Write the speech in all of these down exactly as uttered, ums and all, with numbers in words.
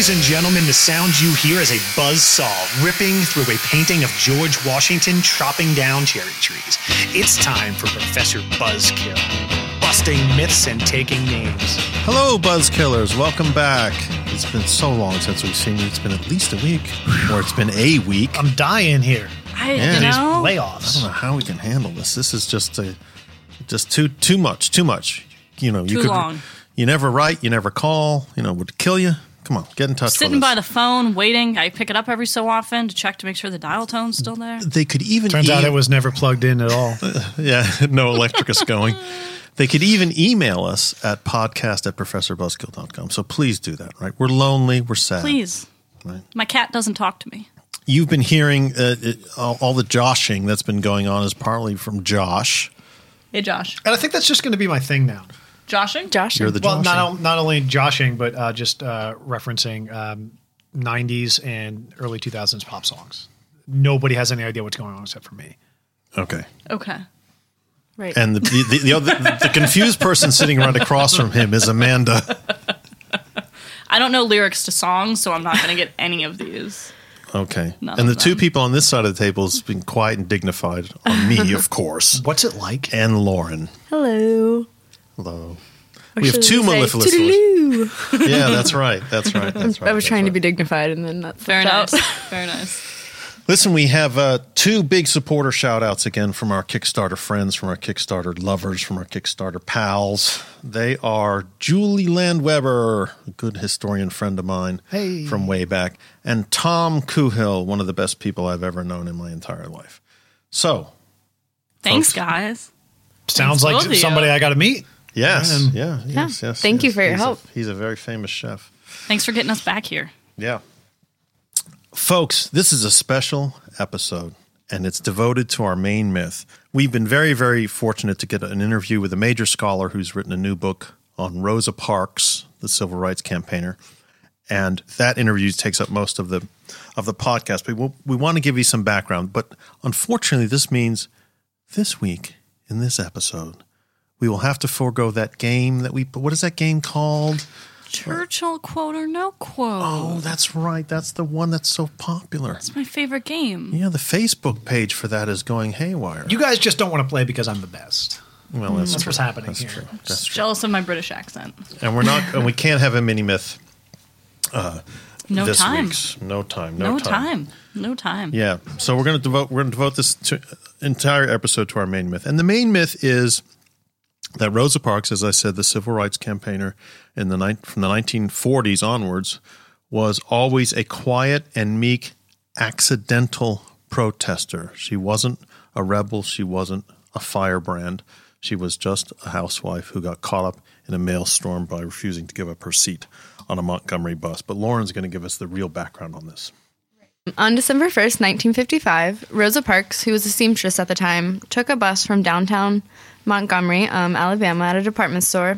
Ladies and gentlemen, the sound you hear is a buzzsaw ripping through a painting of George Washington chopping down cherry trees. It's time for Professor Buzzkill, busting myths and taking names. Hello, Buzzkillers. Welcome back. It's been so long since we've seen you. It's been at least a week, or it's been a week. I'm dying here. I Yeah. you know. Layoffs. I don't know how we can handle this. This is just a, just too too much, too much. You know, you Too could, long. You never write, you never call. You know, would kill you. Come on, get in touch Sitting with by us. the phone, waiting. I pick it up every so often to check to make sure the dial tone's still there. They could even Turns e- out it was never plugged in at all. yeah, no electricus going. They could even email us at podcast at professor buzzkill dot com. So please do that, right? We're lonely, we're sad. Please. Right. My cat doesn't talk to me. You've been hearing uh, it, all, all the joshing that's been going on is partly from Josh. Hey, Josh. And I think that's just going to be my thing now. Joshing? Josh. You're the Well, joshing. not, not only joshing, but uh, just uh, referencing um, nineties and early two thousands pop songs. Nobody has any idea what's going on except for me. Okay. Okay. Right. And the the, the, the, other, the confused person sitting right across from him is Amanda. I don't know lyrics to songs, so I'm not going to get any of these. Okay. None and the of two them. people on this side of the table has been quiet and dignified on me, of course, What's it like? and Lauren. Hello. Hello. Or We have should two say, mellifluous listeners. toodaloo. Yeah, that's right. That's right. That's right. I was that's trying to right. be dignified, and then that's Very nice. Very nice. Listen, we have uh, two big supporter shout outs again from our Kickstarter friends, from our Kickstarter lovers, from our Kickstarter pals. They are Julie Landweber, a good historian friend of mine Hey. from way back, and Tom Kuhill, one of the best people I've ever known in my entire life. So, Thanks, Folks. guys. Sounds Thanks, like both of you. somebody I got to meet. yes, And- yeah, yes, yes. Thank you yes. for your He's a- help. he's a very famous chef. Thanks for getting us back here. Yeah. Folks, this is a special episode, and it's devoted to our main myth. We've been very, very fortunate to get an interview with a major scholar who's written a new book on Rosa Parks, the civil rights campaigner. And that interview takes up most of the of the podcast. But we'll, we want to give you some background. But unfortunately, this means this week, in this episode, we will have to forego that game that we – what is that game called? Churchill quote or no quote? Oh, that's right. That's the one that's so popular. It's my favorite game. Yeah, the Facebook page for that is going haywire. You guys just don't want to play because I'm the best. well, that's, That's true. what's happening That's here. true. That's true. Jealous of my British accent. And we're not, and we can't have a mini myth. Uh, No this time. week's. No time. No, No time. time. No time. Yeah. So we're going to devote. We're going to devote this to, entire episode to our main myth, and the main myth is that Rosa Parks, as I said, the civil rights campaigner in the ni- from the nineteen forties onwards, was always a quiet and meek, accidental protester. She wasn't a rebel. She wasn't a firebrand. She was just a housewife who got caught up in a maelstrom by refusing to give up her seat on a Montgomery bus. But Lauren's going to give us the real background on this. On December first, nineteen fifty-five, Rosa Parks, who was a seamstress at the time, took a bus from downtown Montgomery, um, Alabama, at a department store.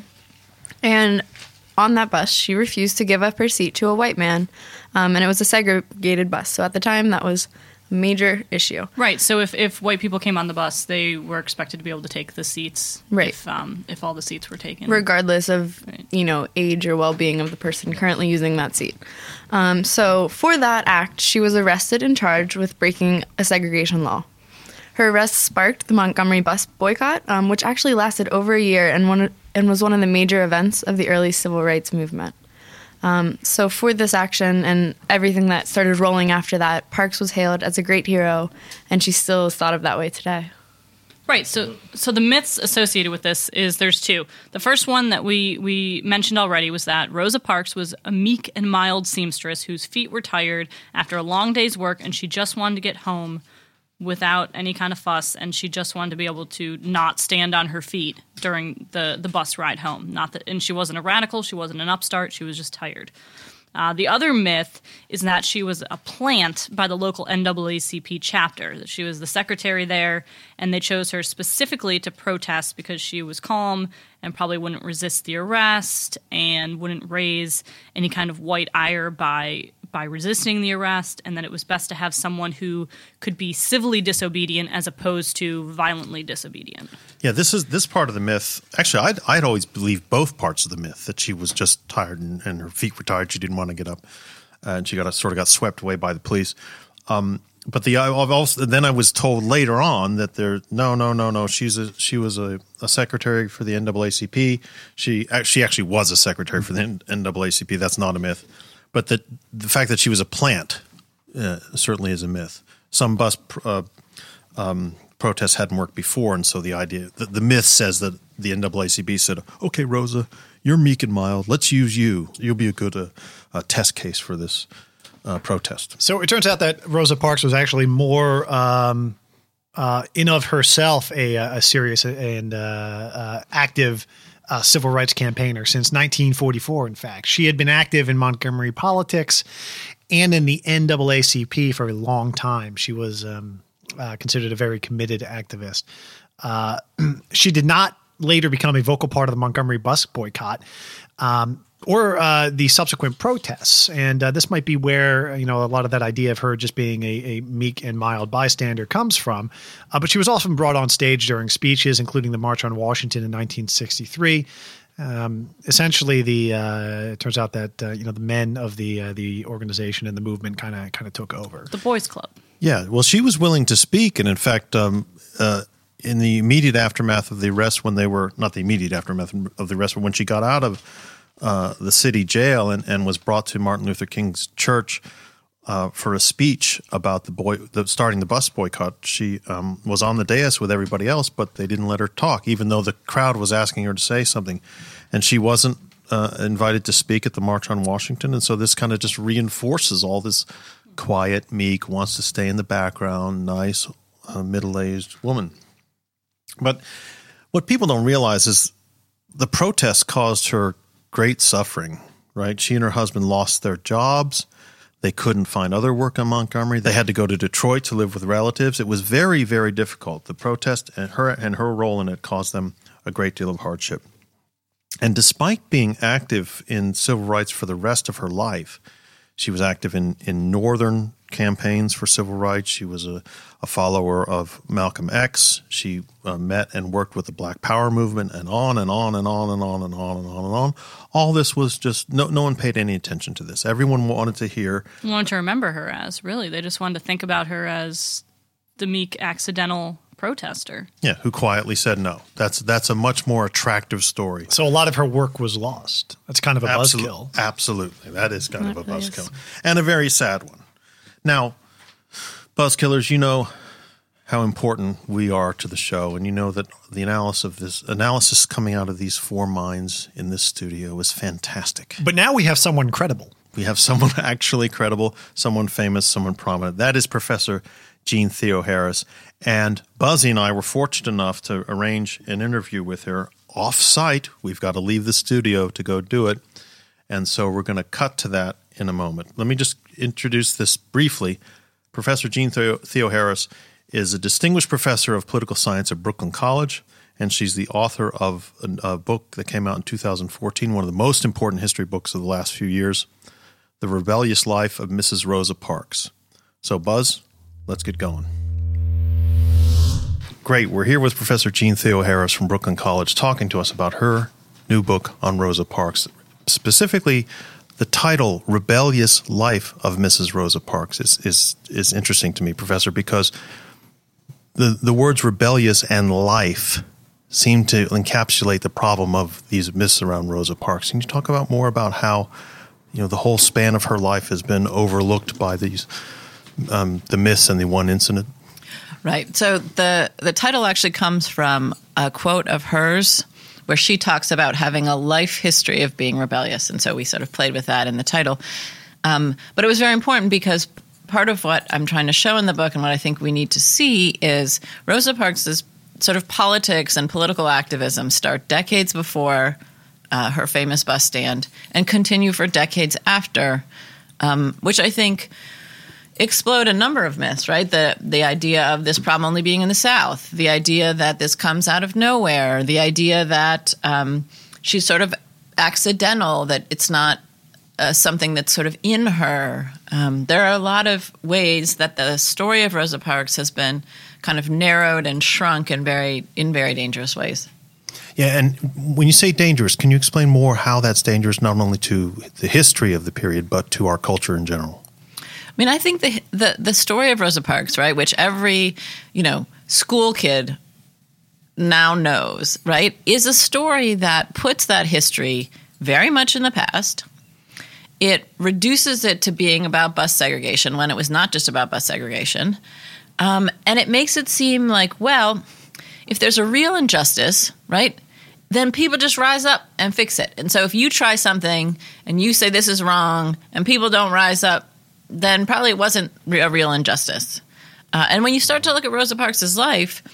And on that bus, she refused to give up her seat to a white man. Um, and it was a segregated bus. So at the time, that was a major issue. Right. So if, if white people came on the bus, they were expected to be able to take the seats. Right. If, um, if all the seats were taken. Regardless of, Right. you know, age or well-being of the person currently using that seat. Um, so for that act, she was arrested and charged with breaking a segregation law. Her arrest sparked the Montgomery bus boycott, um, which actually lasted over a year and one and was one of the major events of the early civil rights movement. Um, so for this action and everything that started rolling after that, Parks was hailed as a great hero, and she still is thought of that way today. Right. So so the myths associated with this is there's two. The first one that we, we mentioned already was that Rosa Parks was a meek and mild seamstress whose feet were tired after a long day's work, and she just wanted to get home without any kind of fuss, and she just wanted to be able to not stand on her feet during the, the bus ride home. Not that, and she wasn't a radical, she wasn't an upstart, she was just tired. Uh, the other myth is that she was a plant by the local N double A C P chapter, that she was the secretary there, and they chose her specifically to protest because she was calm and probably wouldn't resist the arrest and wouldn't raise any kind of white ire by by resisting the arrest, and that it was best to have someone who could be civilly disobedient as opposed to violently disobedient. Yeah, this is this part of the myth. Actually, I'd, I'd always believed both parts of the myth, that she was just tired and, and her feet were tired. She didn't want to get up. and she got sort of got swept away by the police. Um, but the I've also then I was told later on that there no no no no she's a she was a, a secretary for the N double A C P. She she actually was a secretary for the N double A C P. That's not a myth, but that the fact that she was a plant uh, certainly is a myth. Some bus uh, um, protests hadn't worked before, and so the idea the, the myth says that the N double A C P said, "Okay, Rosa, you're meek and mild. Let's use you. You'll be a good uh, uh, test case for this." Uh, protest. So it turns out that Rosa Parks was actually more um, uh, in of herself a, a serious and uh, uh, active uh, civil rights campaigner since nineteen forty-four. In fact, she had been active in Montgomery politics and in the N double A C P for a long time. She was um, uh, considered a very committed activist. Uh, she did not later become a vocal part of the Montgomery bus boycott. Um, or uh, the subsequent protests. And uh, this might be where, you know, a lot of that idea of her just being a, a meek and mild bystander comes from. Uh, but she was often brought on stage during speeches, including the March on Washington in nineteen sixty-three. Um, essentially, the uh, it turns out that, uh, you know, the men of the uh, the organization and the movement kind of kind of took over. The Boys Club. Yeah, well, she was willing to speak. And in fact, um, uh, in the immediate aftermath of the arrest, when they were, not the immediate aftermath of the arrest, but when she got out of Uh, the city jail and, and was brought to Martin Luther King's church uh, for a speech about the boy the, starting the bus boycott. She um, was on the dais with everybody else, but they didn't let her talk, even though the crowd was asking her to say something. And she wasn't uh, invited to speak at the March on Washington. And so this kind of just reinforces all this quiet, meek, wants to stay in the background, nice, uh, middle-aged woman. But what people don't realize is the protests caused her great suffering, right? She and her husband lost their jobs. They couldn't find other work in Montgomery. They had to go to Detroit to live with relatives. It was very, very difficult. The protest and her and her role in it caused them a great deal of hardship. And despite being active in civil rights for the rest of her life, she was active in, in northern campaigns for civil rights. She was a, a follower of Malcolm X. She uh, met and worked with the Black Power movement, and on and on and on and on and on and on and on. All this was just, no, no one paid any attention to this. Everyone wanted to hear. Wanted to remember her as, really. They just wanted to think about her as the meek, accidental protester. Yeah, who quietly said no. That's that's a much more attractive story. So a lot of her work was lost. That's kind of a Absol- buzzkill. Absolutely. That is kind That of a really buzzkill. is. And a very sad one. Now, buzzkillers, you know how important we are to the show, and you know that the analysis of this analysis coming out of these four minds in this studio is fantastic. But now we have someone credible. We have someone actually credible, someone famous, someone prominent. That is Professor Jean Theoharis. And Buzzy and I were fortunate enough to arrange an interview with her off-site. We've got to leave the studio to go do it. And so we're going to cut to that in a moment. Let me just introduce this briefly. Professor Jean Theo- Theoharis is a distinguished professor of political science at Brooklyn College, and she's the author of a, a book that came out in two thousand fourteen, one of the most important history books of the last few years, The Rebellious Life of Missus Rosa Parks. So, Buzz, let's get going. Great. We're here with Professor Jean Theoharis from Brooklyn College talking to us about her new book on Rosa Parks. Specifically, the title, Rebellious Life of Missus Rosa Parks, is is is interesting to me, Professor, because the, the words rebellious and life seem to encapsulate the problem of these myths around Rosa Parks. Can you talk about more about how, you know, the whole span of her life has been overlooked by these um, the myths and the one incident? Right. So the the title actually comes from a quote of hers where she talks about having a life history of being rebellious. And so we sort of played with that in the title. Um, but it was very important because part of what I'm trying to show in the book and what I think we need to see is Rosa Parks' sort of politics and political activism start decades before uh, her famous bus stand and continue for decades after, um, which I think explode a number of myths, right? The the idea of this problem only being in the South, the idea that this comes out of nowhere, the idea that um, she's sort of accidental, that it's not uh, something that's sort of in her. Um, there are a lot of ways that the story of Rosa Parks has been kind of narrowed and shrunk in very in very dangerous ways. Yeah, and when you say dangerous, can you explain more how that's dangerous, not only to the history of the period, but to our culture in general? I mean, I think the the the story of Rosa Parks, right, which every, you know, school kid now knows, right, is a story that puts that history very much in the past. It reduces it to being about bus segregation when it was not just about bus segregation. Um, and it makes it seem like, well, if there's a real injustice, right, then people just rise up and fix it. And so if you try something and you say this is wrong and people don't rise up, then probably it wasn't a real injustice. Uh, and when you start to look at Rosa Parks' life,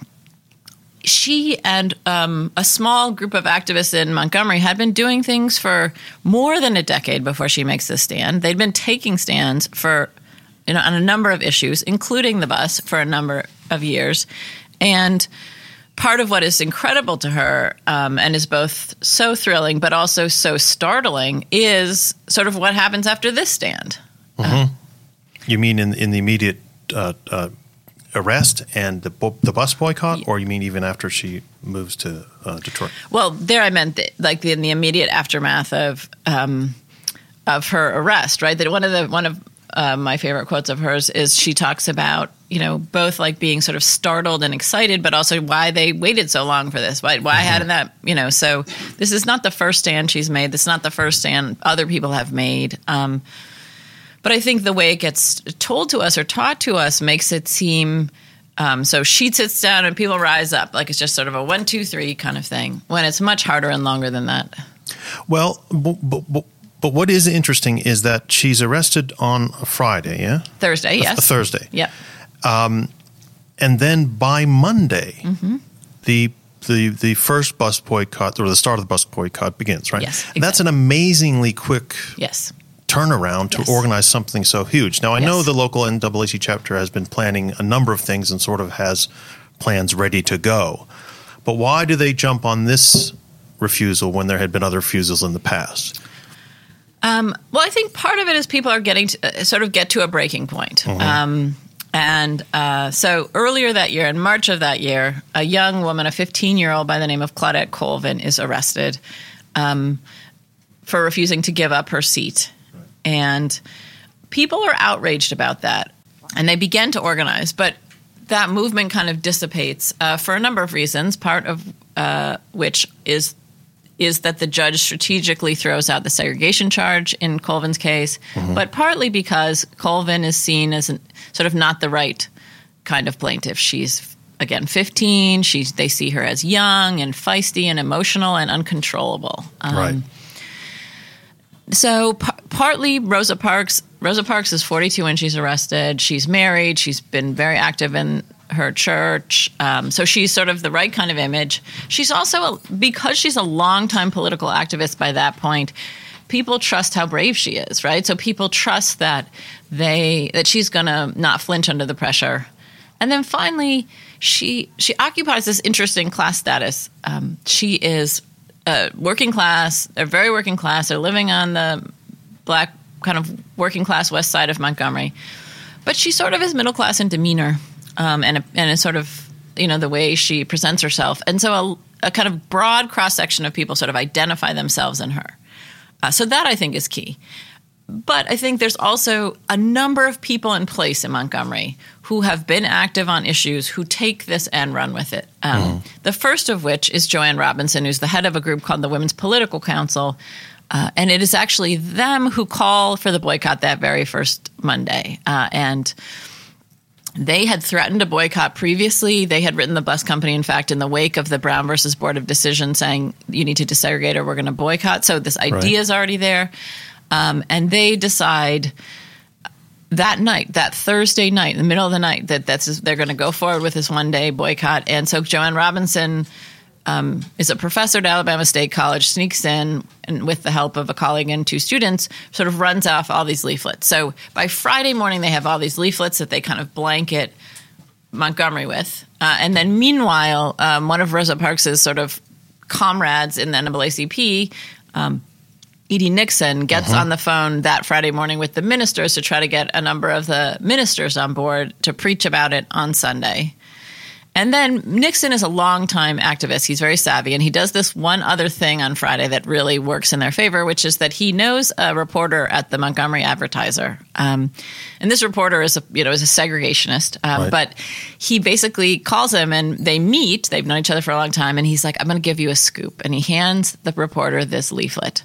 she and um, a small group of activists in Montgomery had been doing things for more than a decade before she makes this stand. They'd been taking stands for, you know, on a number of issues, including the bus, for a number of years. And part of what is incredible to her um, and is both so thrilling but also so startling is sort of what happens after this stand. Mm-hmm. Uh, you mean in, in the immediate uh, uh, arrest and the bu- the bus boycott, or you mean even after she moves to uh, Detroit? Well, there I meant the, like in the immediate aftermath of um, of her arrest, right? That one of the one of uh, my favorite quotes of hers is she talks about, you know, both like being sort of startled and excited, but also why they waited so long for this. Why, why mm-hmm. hadn't that, you know? So this is not the first stand she's made. This is not the first stand other people have made. Um, But I think the way it gets told to us or taught to us makes it seem um, so she sits down and people rise up, like it's just sort of a one, two, three kind of thing, when it's much harder and longer than that. Well, but, but, but what is interesting is that she's arrested on a Friday, yeah? Thursday, yes. A, a Thursday. Yeah. Um, and then by Monday, mm-hmm. the the the first bus boycott, or the start of the bus boycott begins, right? Yes, exactly. That's an amazingly quick yes. turnaround to yes. organize something so huge. Now, I yes. know the local N double A C chapter has been planning a number of things and sort of has plans ready to go. But why do they jump on this refusal when there had been other refusals in the past? Um, well, I think part of it is people are getting to uh, sort of get to a breaking point. Mm-hmm. Um, and uh, so earlier that year, in March of that year, a young woman, a fifteen-year-old by the name of Claudette Colvin, is arrested um, for refusing to give up her seat. And people are outraged about that, and they begin to organize. But that movement kind of dissipates uh, for a number of reasons, part of uh, which is is that the judge strategically throws out the segregation charge in Colvin's case, mm-hmm. but partly because Colvin is seen as an, sort of not the right kind of plaintiff. She's, again, fifteen. She's, they see her as young and feisty and emotional and uncontrollable. Um, right. So p- partly Rosa Parks, Rosa Parks is forty-two when she's arrested. She's married. She's been very active in her church. Um, so she's sort of the right kind of image. She's also, a, because she's a longtime political activist by that point, people trust how brave she is, right? So people trust that they that she's going to not flinch under the pressure. And then finally, she she occupies this interesting class status. Um, she is Uh, working class, they're very working class. They're living on the black kind of working class west side of Montgomery. But she sort of is middle class in demeanor um, and, a, and a sort of, you know, the way she presents herself. And so a, a kind of broad cross-section of people sort of identify themselves in her. Uh, so that, I think, is key. But I think there's also a number of people in place in Montgomery who have been active on issues who take this and run with it. Um, mm. The first of which is Joanne Robinson, who's the head of a group called the Women's Political Council. Uh, and it is actually them who call for the boycott that very first Monday. Uh, and they had threatened a boycott previously. They had written the bus company, in fact, in the wake of the Brown versus Board of Decision saying, you need to desegregate or we're going to boycott. So this idea right. is already there. Um, and they decide that night, that Thursday night, in the middle of the night, that that's they're going to go forward with this one-day boycott. And so Joanne Robinson um, is a professor at Alabama State College, sneaks in, and with the help of a colleague and two students, sort of runs off all these leaflets. So by Friday morning, they have all these leaflets that they kind of blanket Montgomery with. Uh, and then meanwhile, um, one of Rosa Parks' sort of comrades in the N double A C P, um, Edie Nixon, gets uh-huh. on the phone that Friday morning with the ministers to try to get a number of the ministers on board to preach about it on Sunday. And then Nixon is a longtime activist. He's very savvy, and he does this one other thing on Friday that really works in their favor, which is that he knows a reporter at the Montgomery Advertiser. Um, and this reporter is a, you know, is a segregationist, um, Right. but he basically calls him, and they meet. They've known each other for a long time, and he's like, I'm going to give you a scoop. And he hands the reporter this leaflet.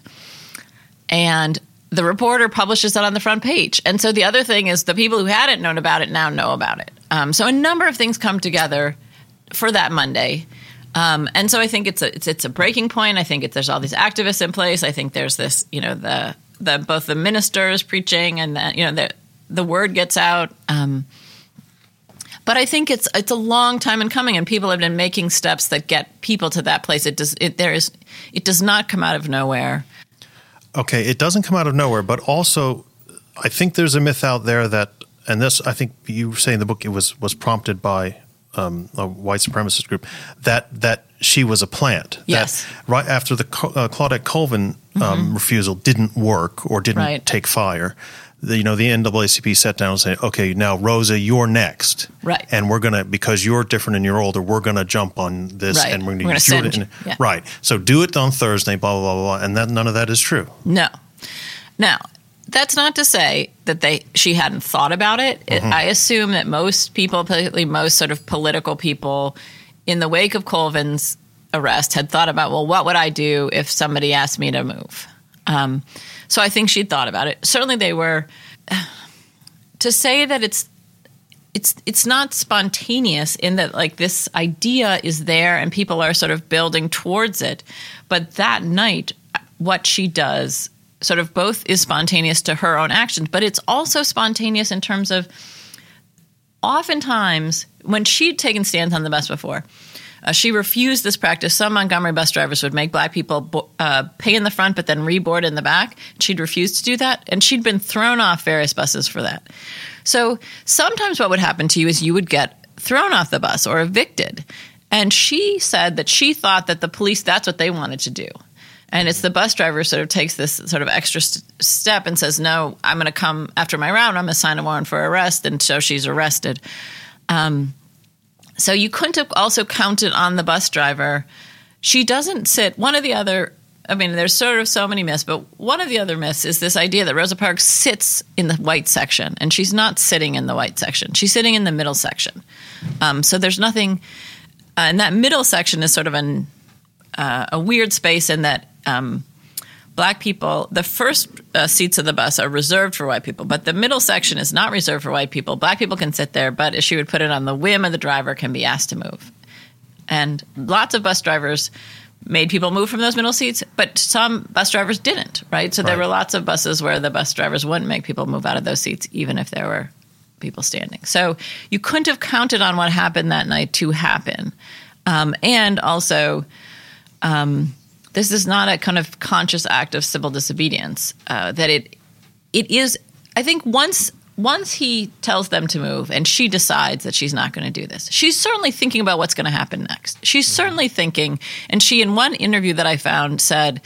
And the reporter publishes it on the front page. And so the other thing is the people who hadn't known about it now know about it. Um, so a number of things come together for that Monday. Um, and so I think it's a, it's, it's a breaking point. I think it's, there's all these activists in place. I think there's this, you know, the, the, both the ministers preaching and the, you know, the, the word gets out. Um, but I think it's, it's a long time in coming, and people have been making steps that get people to that place. It does, it, there is, it does not come out of nowhere. Okay, it doesn't come out of nowhere, but also I think there's a myth out there that, and this I think you say in the book, it was was prompted by um, a white supremacist group, that that she was a plant. Yes. That right after the uh, Claudette Colvin um, mm-hmm. refusal didn't work or didn't right. take fire, the, you know, the N double A C P sat down and said, okay, now Rosa, you're next. Right. And we're going to, because you're different and you're older, we're going to jump on this right. and we're going to use your, send you. and, Yeah. Right. So do it on Thursday, blah, blah, blah, blah. And that, none of that is true. No. Now, that's not to say that they she hadn't thought about it. Mm-hmm. it I assume that most people, particularly most sort of political people, in the wake of Colvin's arrest, had thought about, well, what would I do if somebody asked me to move? Um, so I think she'd thought about it. Certainly they were – to say that it's it's it's not spontaneous in that, like, this idea is there and people are sort of building towards it. But that night, what she does – sort of both is spontaneous to her own actions, but it's also spontaneous in terms of oftentimes when she'd taken stands on the bus before, uh, she refused this practice. Some Montgomery bus drivers would make black people bo- uh, pay in the front but then reboard in the back. She'd refused to do that, and she'd been thrown off various buses for that. So sometimes what would happen to you is you would get thrown off the bus or evicted. And she said that she thought that the police, that's what they wanted to do. And it's the bus driver sort of takes this sort of extra st- step and says, no, I'm going to come after my round. I'm going to sign a warrant for arrest. And so she's arrested. Um, so you couldn't have also counted on the bus driver. She doesn't sit. One of the other, I mean, there's sort of so many myths, but one of the other myths is this idea that Rosa Parks sits in the white section. And she's not sitting in the white section. She's sitting in the middle section. Um, so there's nothing, uh, and that middle section is sort of an, uh, a weird space in that Um, black people, the first uh, seats of the bus are reserved for white people, but the middle section is not reserved for white people. Black people can sit there, but as she would put it, on the whim of the driver, can be asked to move. And lots of bus drivers made people move from those middle seats, but some bus drivers didn't, right? So there Right. were lots of buses where the bus drivers wouldn't make people move out of those seats, even if there were people standing. So you couldn't have counted on what happened that night to happen. Um, and also... Um, This is not a kind of conscious act of civil disobedience. Uh, that it, it is. I think once once he tells them to move, and she decides that she's not going to do this, she's certainly thinking about what's going to happen next. She's certainly thinking, and she in one interview that I found said,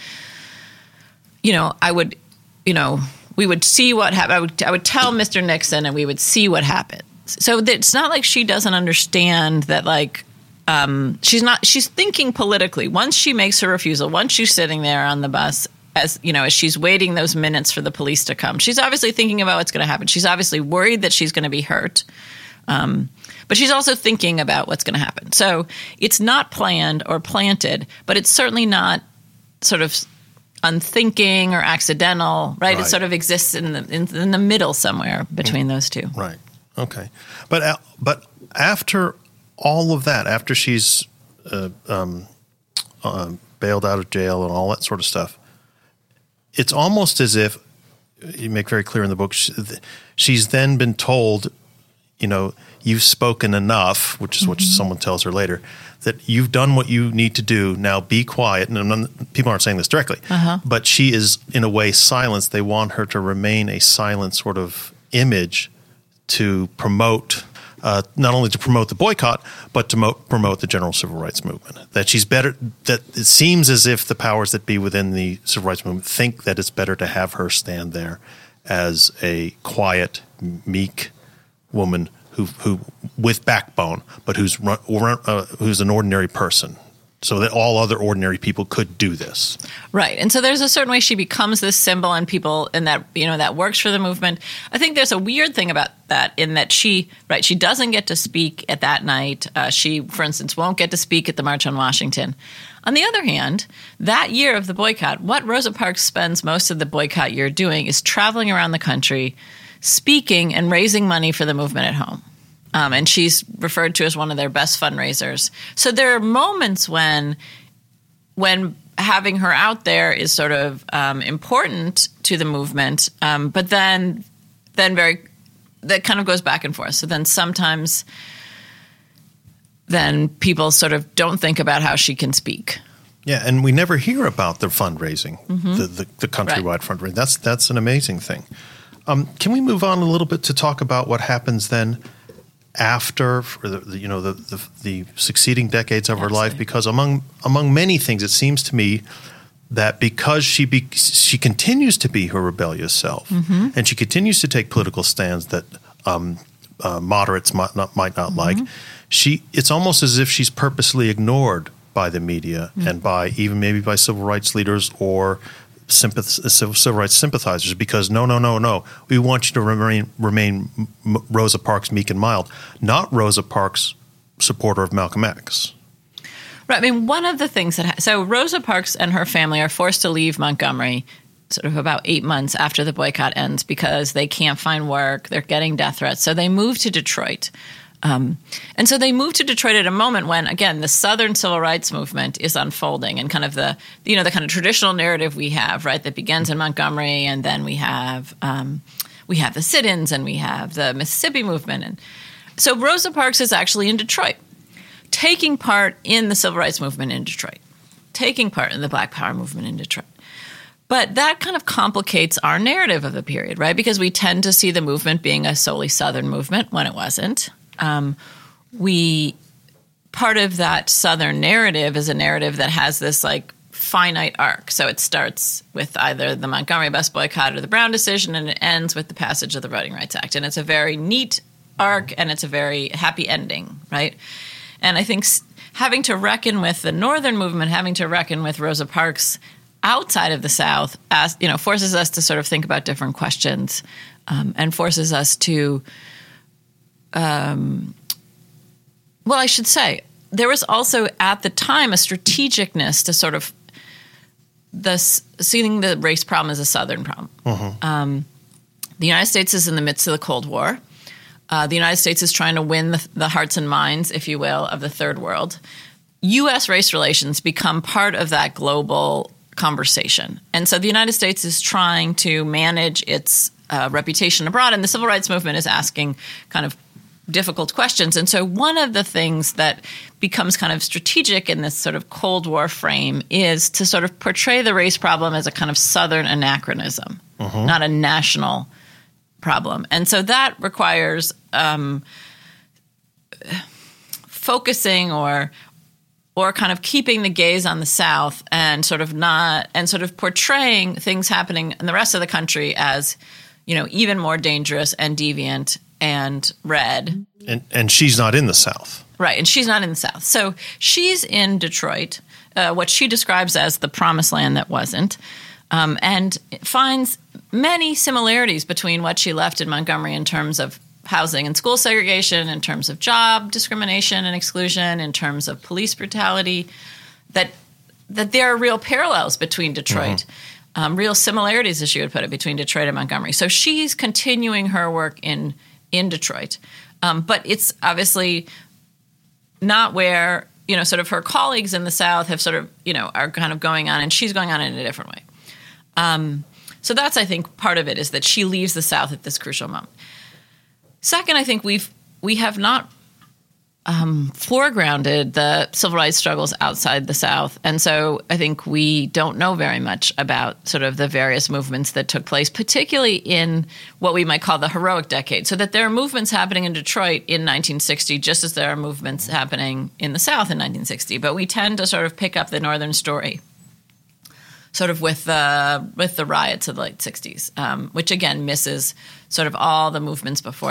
you know, I would, you know, we would see what happened. I would, I would tell Mister Nixon, and we would see what happens. So that it's not like she doesn't understand that, like. Um, she's not. She's thinking politically. Once she makes her refusal, once she's sitting there on the bus, as you know, as she's waiting those minutes for the police to come, she's obviously thinking about what's going to happen. She's obviously worried that she's going to be hurt, um, but she's also thinking about what's going to happen. So it's not planned or planted, but it's certainly not sort of unthinking or accidental, right? Right. It sort of exists in the in, in the middle somewhere between those two. Right. Okay. But uh, but after all of that, after she's uh, um, uh, bailed out of jail and all that sort of stuff, it's almost as if, you make very clear in the book, she's then been told, you know, you've spoken enough, which is what mm-hmm. someone tells her later, that you've done what you need to do. Now be quiet. And none, people aren't saying this directly, uh-huh. but she is in a way silenced. They want her to remain a silent sort of image to promote Uh, not only to promote the boycott, but to mo- promote the general civil rights movement. That she's better. That it seems as if the powers that be within the civil rights movement think that it's better to have her stand there as a quiet, meek woman who who with backbone, but who's run, uh, who's an ordinary person, so that all other ordinary people could do this. Right. And so there's a certain way she becomes this symbol, and people, and that, you know, that works for the movement. I think there's a weird thing about that in that she, right, she doesn't get to speak at that night. Uh, she, for instance, won't get to speak at the March on Washington. On the other hand, that year of the boycott, what Rosa Parks spends most of the boycott year doing is traveling around the country, speaking and raising money for the movement at home. Um, and she's referred to as one of their best fundraisers. So there are moments when, when having her out there is sort of um, important to the movement, um, but then, then very that kind of goes back and forth. So then sometimes, then people sort of don't think about how she can speak. Yeah, and we never hear about the fundraising, Mm-hmm. the, the the countrywide Right. fundraising. That's that's an amazing thing. Um, can we move on a little bit to talk about what happens then? After for the, the you know the, the the succeeding decades of her life, Absolutely. because among among many things, it seems to me that because she be, she continues to be her rebellious self, Mm-hmm. and she continues to take political stands that um, uh, moderates might not might not like, she it's almost as if she's purposely ignored by the media and by even maybe by civil rights leaders or sympath- civil, civil rights sympathizers, because no, no, no, no, we want you to remain remain M- Rosa Parks meek and mild, not Rosa Parks supporter of Malcolm X. Right. I mean, one of the things that ha- so Rosa Parks and her family are forced to leave Montgomery sort of about eight months after the boycott ends because they can't find work. They're getting death threats. So they move to Detroit. Um, and so they moved to Detroit at a moment when, again, the Southern civil rights movement is unfolding, and kind of the, you know, the kind of traditional narrative we have, right, that begins in Montgomery, and then we have um, we have the sit-ins, and we have the Mississippi movement. And so Rosa Parks is actually in Detroit, taking part in the civil rights movement in Detroit, taking part in the Black Power movement in Detroit. But that kind of complicates our narrative of the period, right, because we tend to see the movement being a solely Southern movement when it wasn't. Um, we part of that Southern narrative is a narrative that has this like finite arc. So it starts with either the Montgomery bus boycott or the Brown decision, and it ends with the passage of the Voting Rights Act. And it's a very neat arc, and it's a very happy ending, right? And I think having to reckon with the Northern movement, having to reckon with Rosa Parks outside of the South, as, you know, forces us to sort of think about different questions, um, and forces us to. Um, well, I should say, there was also at the time a strategicness to sort of the seeing the race problem as a Southern problem. Mm-hmm. Um, the United States is in the midst of the Cold War. Uh, the United States is trying to win the, the hearts and minds, if you will, of the Third World. U S race relations become part of that global conversation. And so the United States is trying to manage its uh, reputation abroad, and the civil rights movement is asking kind of difficult questions. And so one of the things that becomes kind of strategic in this sort of Cold War frame is to sort of portray the race problem as a kind of Southern anachronism, Mm-hmm. not a national problem. And so that requires um, focusing or or kind of keeping the gaze on the South and sort of not and sort of portraying things happening in the rest of the country as, you know, even more dangerous and deviant and red. And and she's not in the South. Right, and she's not in the South. So she's in Detroit, uh, what she describes as the promised land that wasn't, um, and finds many similarities between what she left in Montgomery in terms of housing and school segregation, in terms of job discrimination and exclusion, in terms of police brutality, that that there are real parallels between Detroit, mm-hmm. um, real similarities, as she would put it, between Detroit and Montgomery. So she's continuing her work in in Detroit. Um, but it's obviously not where, you know, sort of her colleagues in the South have sort of, you know, are kind of going on, and she's going on in a different way. Um, so that's, I think, part of it is that she leaves the South at this crucial moment. Second, I think we've we have not um, foregrounded the civil rights struggles outside the South. And so I think we don't know very much about sort of the various movements that took place, particularly in what we might call the heroic decade. So that there are movements happening in Detroit in nineteen sixty, just as there are movements happening in the South in nineteen sixty. But we tend to sort of pick up the Northern story sort of with the, with the riots of the late sixties, um, which again misses sort of all the movements before that.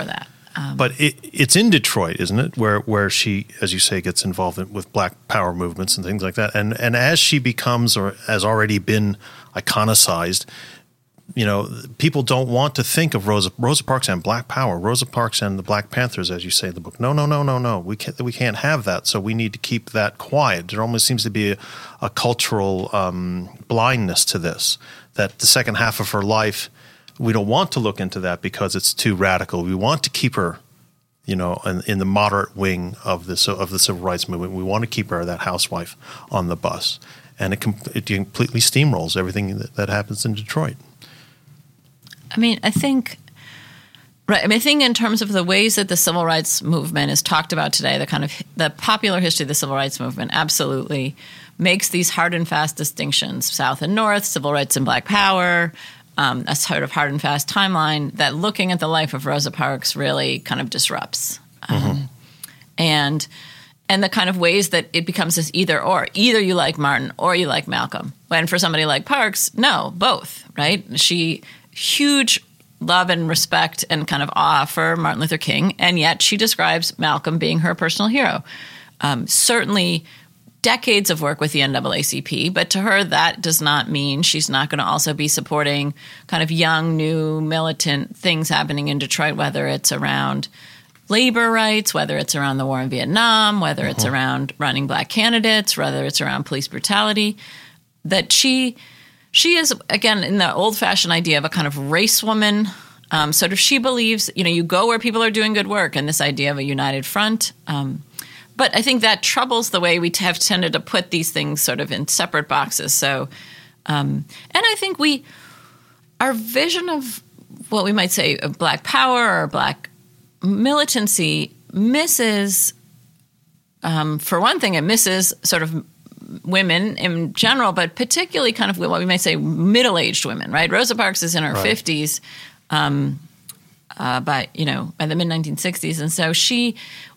Um, but it, it's in Detroit, isn't it? Where where she, as you say, gets involved in, with Black Power movements and things like that. And and as she becomes or has already been iconicized, you know, people don't want to think of Rosa Rosa Parks and Black Power, Rosa Parks and the Black Panthers, as you say in the book. No, no, no, no, no. We can't we can't have that. So we need to keep that quiet. There almost seems to be a, a cultural um, blindness to this. That the second half of her life, we don't want to look into that because it's too radical. We want to keep her, you know, in, in the moderate wing of the of the civil rights movement. We want to keep her that housewife on the bus, and it, com- it completely steamrolls everything that, that happens in Detroit. I mean, I think, right. I mean, I think in terms of the ways that the civil rights movement is talked about today, the kind of the popular history of the civil rights movement absolutely makes these hard and fast distinctions, South and North, civil rights and Black Power, um, a sort of hard and fast timeline that looking at the life of Rosa Parks really kind of disrupts. Um, mm-hmm. And and the kind of ways that it becomes this either or. Either you like Martin or you like Malcolm. When for somebody like Parks, no, both, right? She... huge love and respect and kind of awe for Martin Luther King, and yet she describes Malcolm being her personal hero. Um, certainly decades of work with the N double A C P, but to her that does not mean she's not going to also be supporting kind of young, new, militant things happening in Detroit, whether it's around labor rights, whether it's around the war in Vietnam, whether uh-huh. it's around running Black candidates, whether it's around police brutality, that she... She is, again, in the old-fashioned idea of a kind of race woman. Um, sort of she believes, you know, you go where people are doing good work, and this idea of a united front. Um, but I think that troubles the way we have tended to put these things sort of in separate boxes. So, um, and I think we, our vision of what we might say of Black Power or Black militancy misses, um, for one thing, it misses sort of women in general, but particularly kind of what we may say middle-aged women, right? Rosa Parks is in her right. fifties um, uh, by, you know, by the mid nineteen sixties. And so she,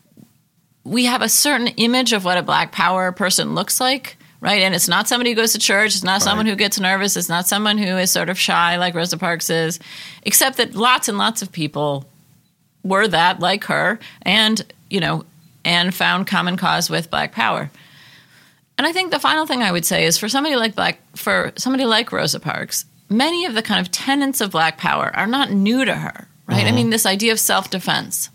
we have a certain image of what a Black Power person looks like, right? And it's not somebody who goes to church. It's not right. someone who gets nervous. It's not someone who is sort of shy like Rosa Parks is, except that lots and lots of people were that like her and, you know, and found common cause with Black Power. And I think the final thing I would say is for somebody like Black, for somebody like Rosa Parks, many of the kind of tenets of Black Power are not new to her, right? Mm-hmm. I mean, this idea of self-defense.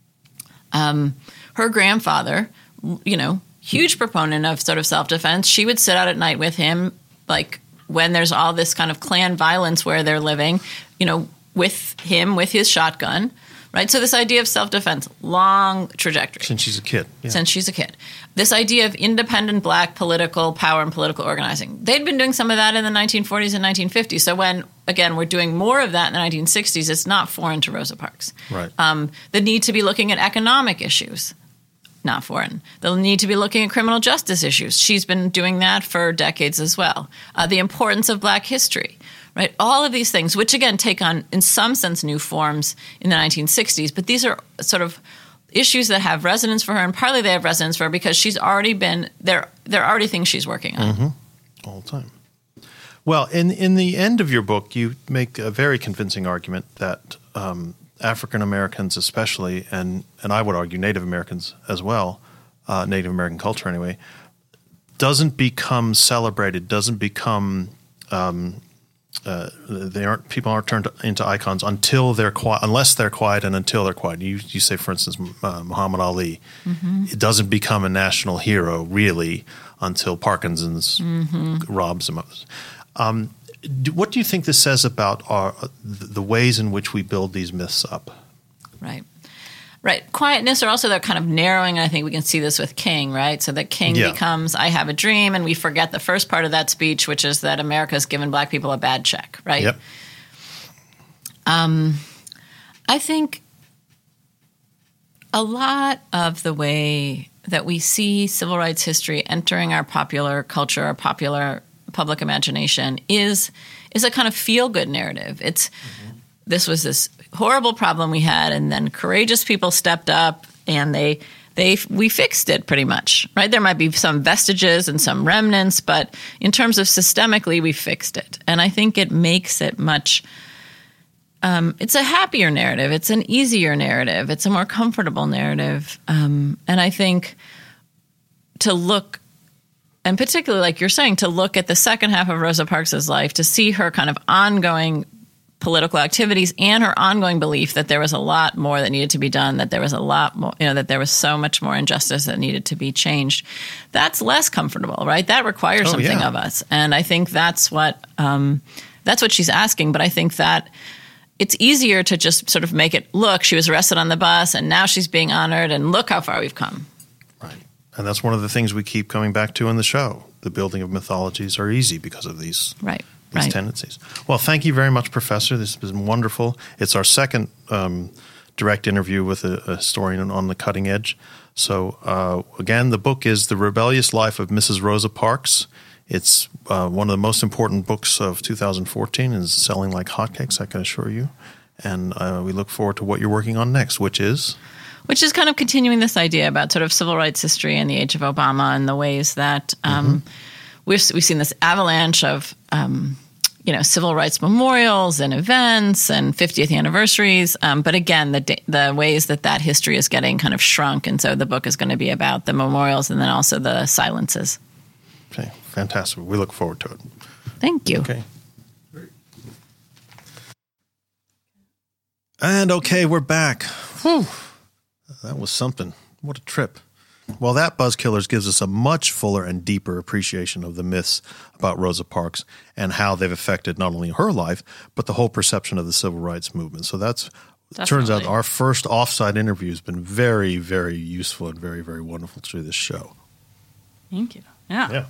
Um, her grandfather, you know, huge proponent of sort of self-defense. She would sit out at night with him, like when there's all this kind of clan violence where they're living, you know, with him, with his shotgun, right? So this idea of self-defense, long trajectory. Since she's a kid. Yeah. Since she's a kid. This idea of independent Black political power and political organizing. They'd been doing some of that in the nineteen forties and nineteen fifties. So when, again, we're doing more of that in the nineteen sixties, it's not foreign to Rosa Parks. Right. Um, the need to be looking at economic issues, not foreign. The need to be looking at criminal justice issues. She's been doing that for decades as well. Uh, the importance of Black history. Right, all of these things, which again take on, in some sense, new forms in the nineteen sixties, but these are sort of issues that have resonance for her, and partly they have resonance for her because she's already been there. There are already things she's working on mm-hmm. all the time. Well, in in the end of your book, you make a very convincing argument that um, African Americans, especially, and and I would argue Native Americans as well, uh, Native American culture anyway, doesn't become celebrated, doesn't become um, Uh, they aren't people aren't turned into icons until they're quiet, unless they're quiet, and until they're quiet. You you say, for instance, uh, Muhammad Ali. Mm-hmm. It doesn't become a national hero really until Parkinson's mm-hmm. robs him of it. Um, do, what do you think this says about our the ways in which we build these myths up? Right. Right. Quietness, or also they're kind of narrowing. And I think we can see this with King, right? So that King yeah. becomes, I have a dream, and we forget the first part of that speech, which is that America has given Black people a bad check, right? Yep. Um, I think a lot of the way that we see civil rights history entering our popular culture, our popular public imagination is is a kind of feel-good narrative. It's mm-hmm. this was this horrible problem we had, and then courageous people stepped up, and they they we fixed it pretty much, right? There might be some vestiges and some remnants, but in terms of systemically, we fixed it. And I think it makes it much um, it's a happier narrative. It's an easier narrative. It's a more comfortable narrative. Um, and I think to look, and particularly like you're saying, to look at the second half of Rosa Parks' life, to see her kind of ongoing political activities and her ongoing belief that there was a lot more that needed to be done, that there was a lot more, you know, that there was so much more injustice that needed to be changed. That's less comfortable, right? That requires Oh, something yeah. of us. And I think that's what, um, that's what she's asking. But I think that it's easier to just sort of make it, look, she was arrested on the bus and now she's being honored and look how far we've come. Right. And that's one of the things we keep coming back to in the show. The building of mythologies are easy because of these Right. these Right. tendencies. Well, thank you very much, Professor. This has been wonderful. It's our second um, direct interview with a, a historian on the cutting edge. So, uh, again, the book is The Rebellious Life of Missus Rosa Parks. It's uh, one of the most important books of two thousand fourteen and is selling like hotcakes, I can assure you. And uh, we look forward to what you're working on next, which is? Which is kind of continuing this idea about sort of civil rights history in the age of Obama and the ways that um, mm-hmm. we've, we've seen this avalanche of um, you know, civil rights memorials and events and fiftieth anniversaries. Um, but again, the the ways that that history is getting kind of shrunk. And so the book is going to be about the memorials and then also the silences. Okay, fantastic. We look forward to it. Thank you. Okay. And okay, we're back. Whew. That was something. What a trip. Well, that Buzzkillers gives us a much fuller and deeper appreciation of the myths about Rosa Parks and how they've affected not only her life, but the whole perception of the civil rights movement. So that's, it turns out our first offsite interview has been very, very useful and very, very wonderful through this show. Thank you. Yeah. Yeah.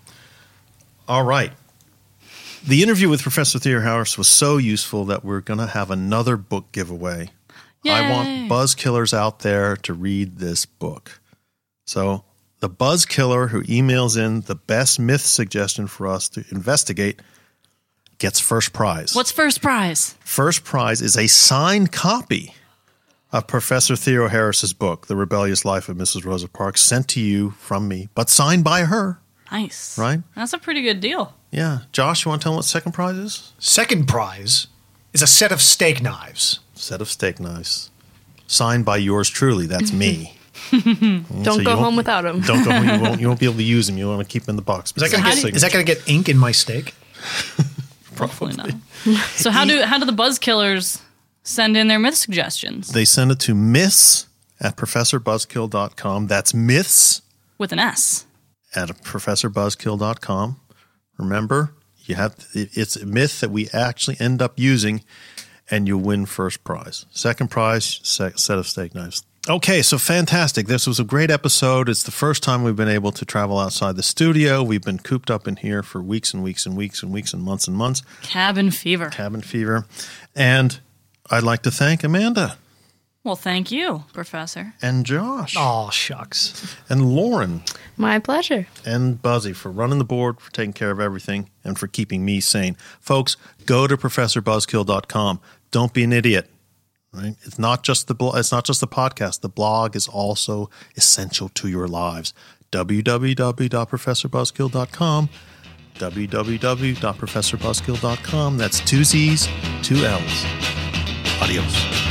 All right. The interview with Professor Thea Harris was so useful that we're going to have another book giveaway. Yay. I want Buzzkillers out there to read this book. So the Buzzkiller who emails in the best myth suggestion for us to investigate gets first prize. What's first prize? First prize is a signed copy of Professor Theo Harris's book, The Rebellious Life of Missus Rosa Parks, sent to you from me, but signed by her. Nice. Right? That's a pretty good deal. Yeah. Josh, you want to tell them what the second prize is? Second prize is a set of steak knives. Set of steak knives. Signed by yours truly. That's me. Don't So go you home without them. Don't go home. You won't, you won't be able to use them. You want to keep them in the box. Is that going So to get, do you- get ink in my steak? Probably not. So how do how do the Buzzkillers send in their myth suggestions? They send it to myths at professor buzzkill dot com. That's myths With an S. at professor buzzkill dot com. Remember, you have it's a myth that we actually end up using, and you'll win first prize. Second prize, set of steak knives. Okay, so fantastic. This was a great episode. It's the first time we've been able to travel outside the studio. We've been cooped up in here for weeks and weeks and weeks and weeks and months and months. Cabin fever. Cabin fever. And I'd like to thank Amanda Well, thank you, Professor. and Josh Oh, shucks. and Lauren My pleasure. and Buzzy for running the board, for taking care of everything, and for keeping me sane. Folks, go to professor buzzkill dot com. Don't be an idiot. Right? It's not just the blo- it's not just the podcast. The blog is also essential to your lives. w w w dot professor buzzkill dot com. w w w dot professor buzzkill dot com. That's two Z's, two L's. Adios.